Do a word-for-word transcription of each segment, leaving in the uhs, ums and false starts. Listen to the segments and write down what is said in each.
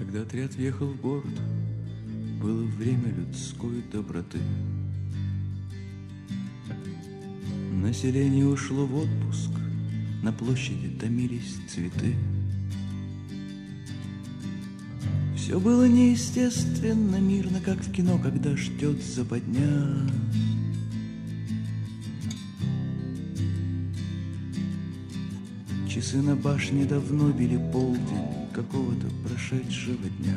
Когда отряд въехал в город, было время людской доброты. Население ушло в отпуск, на площади томились цветы. Все было неестественно, мирно, как в кино, когда ждет западня. Часы на башне давно били полдень какого-то прошедшего дня.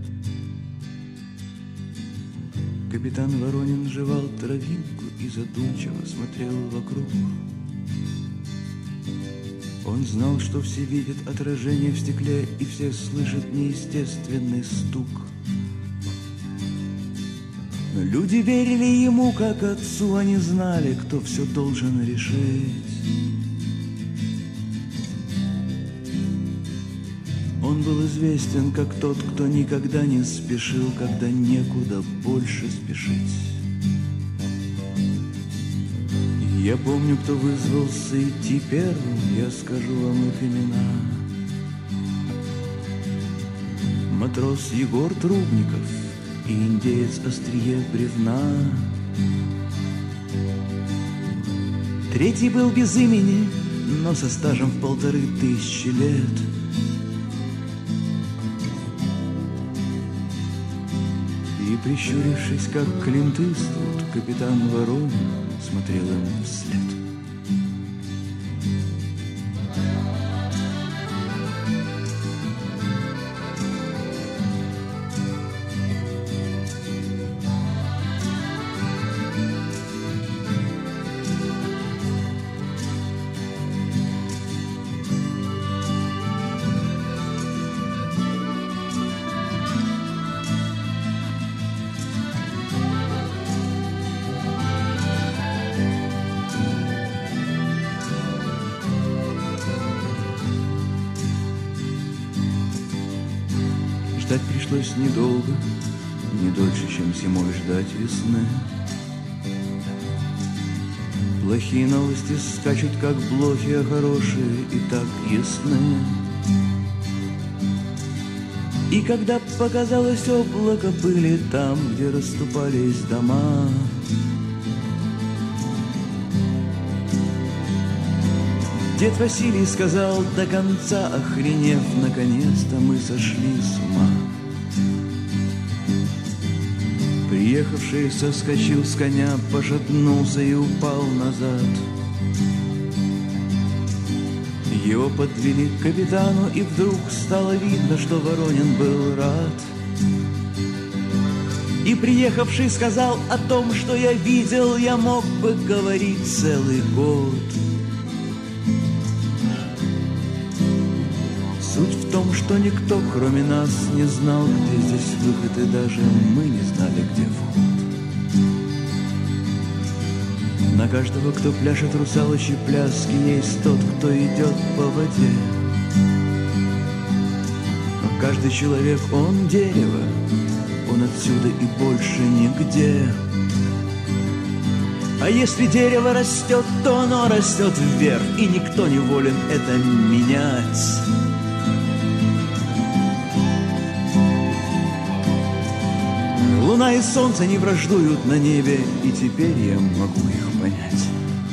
Капитан Воронин жевал травинку и задумчиво смотрел вокруг. Он знал, что все видят отражение в стекле, и все слышат неестественный стук. Но люди верили ему, как отцу, они знали, кто все должен решить. Он был известен как тот, кто никогда не спешил, когда некуда больше спешить. Я помню, кто вызвался идти первым, я скажу вам их имена. Матрос Егор Трубников и индеец Острие Бревна. Третий был без имени, но со стажем в полторы тысячи лет. И, прищурившись, как Клинт Иствуд, капитан Воронин смотрел им вслед. Ждать пришлось недолго, не дольше, чем зимой ждать весны. Плохие новости скачут, как блохи, а хорошие и так ясны. И когда показалось облако пыли там, где расступались дома, дед Василий сказал до конца, охренев, наконец-то мы сошли с ума. Приехавший соскочил с коня, пошатнулся и упал назад. Его подвели к капитану, и вдруг стало видно, что Воронин был рад. И приехавший сказал о том, что я видел, я мог бы говорить целый год. Суть в том, что никто, кроме нас, не знал, где здесь выход, и даже мы не знали, где вход. На каждого, кто пляшет русалочьи пляски, есть тот, кто идет по воде. Но каждый человек, он дерево, он отсюда и больше нигде. А если дерево растет, то оно растет вверх, и никто не волен это менять. Луна и солнце не враждуют на небе, и теперь я могу их понять.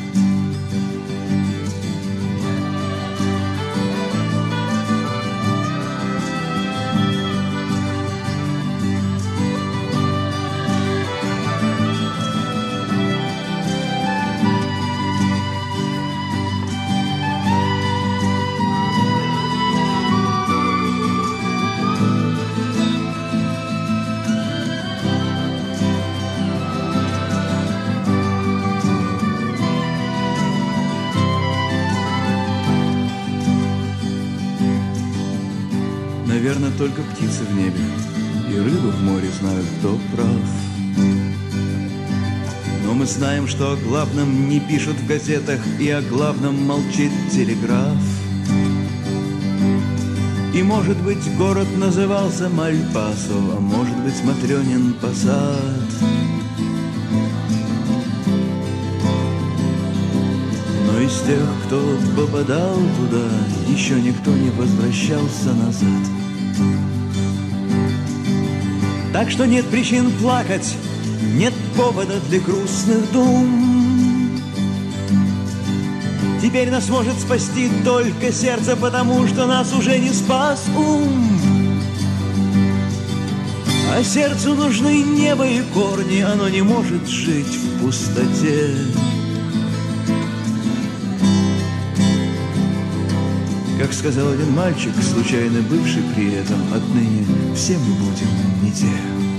Наверное, только птицы в небе и рыбы в море знают, кто прав. Но мы знаем, что о главном не пишут в газетах, и о главном молчит телеграф. И, может быть, город назывался Мальпасо, а может быть, Матрёнин посад. Но из тех, кто попадал туда, еще никто не возвращался назад. Так что нет причин плакать, нет повода для грустных дум. Теперь нас может спасти только сердце, потому что нас уже не спас ум. А сердцу нужны небо и корни, оно не может жить в пустоте. Как сказал один мальчик, случайно бывший при этом, отныне все мы будем не те.